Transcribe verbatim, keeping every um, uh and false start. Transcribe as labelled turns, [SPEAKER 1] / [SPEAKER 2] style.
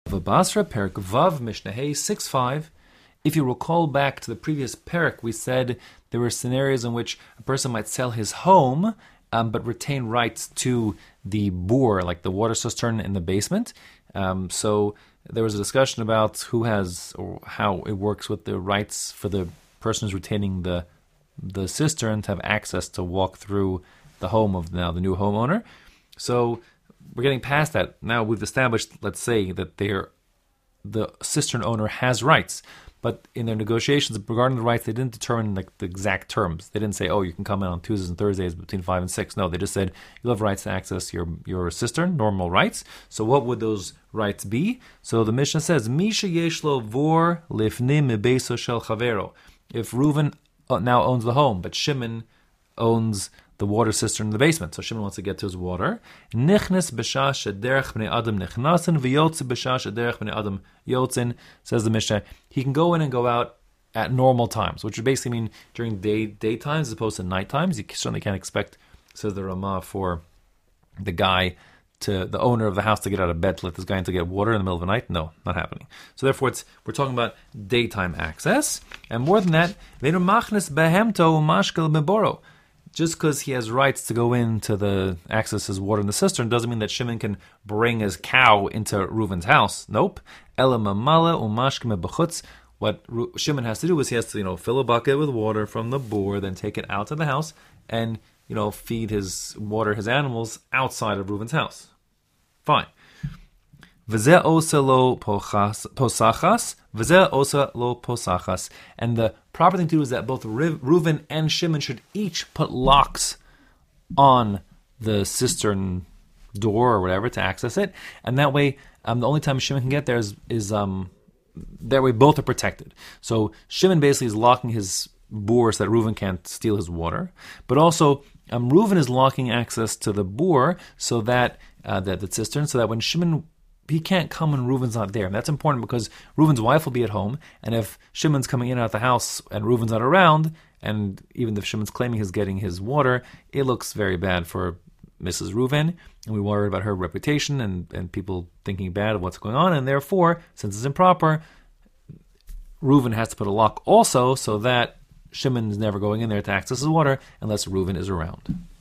[SPEAKER 1] V'basra Perik Vav Mishnah Hey six five. If you recall back to the previous Perik, we said there were scenarios in which a person might sell his home, um, but retain rights to the bore, like the water cistern in the basement. Um, so there was a discussion about who has or how it works with the rights for the person who's retaining the the cistern to have access to walk through the home of now the new homeowner. So we're getting past that. Now we've established, let's say, that they're, the cistern owner has rights. But in their negotiations regarding the rights, they didn't determine like the exact terms. They didn't say, oh, you can come in on Tuesdays and Thursdays between five and six. No, they just said, you'll have rights to access your, your cistern, normal rights. So what would those rights be? So the Mishnah says, Misha yeshlo vor lifnim mebeso shel chavero. If Reuven now owns the home, but Shimon owns the water cistern in the basement. So Shimon wants to get to his water. Nichnes b'shah shederech b'nei adam nichnasen v'yotze b'shah shederech b'nei adam yotzin, says the Mishnah. He can go in and go out at normal times, which would basically mean during day day times as opposed to night times. You certainly can't expect, says the Ramah, for the guy to the owner of the house to get out of bed to let this guy in to get water in the middle of the night. No, not happening. So therefore, it's we're talking about daytime access, and more than that, v'enu machnes behemto mashkel beboro. Just because he has rights to go into the access his water in the cistern doesn't mean that Shimon can bring his cow into Reuven's house. Nope. Ela mamala umashkeme b'chutz. What Shimon has to do is he has to, you know, fill a bucket with water from the bore, then take it out to the house, and, you know, feed his water his animals outside of Reuven's house. Fine. V'zeh osa lo posachas, v'zeh osa lo posachas. And the proper thing to do is that both Reuven and Shimon should each put locks on the cistern door or whatever to access it. And that way, um, the only time Shimon can get there is, is um, that way both are protected. So Shimon basically is locking his bore so that Reuven can't steal his water. But also, um, Reuven is locking access to the bore so that, uh, that the cistern, so that when Shimon he can't come when Reuven's not there. And that's important because Reuven's wife will be at home, and if Shimon's coming in and out the house and Reuven's not around, and even if Shimon's claiming he's getting his water, it looks very bad for Missus Reuven, and we worry about her reputation and, and people thinking bad of what's going on, and therefore, since it's improper, Reuven has to put a lock also so that Shimon is never going in there to access his water unless Reuven is around.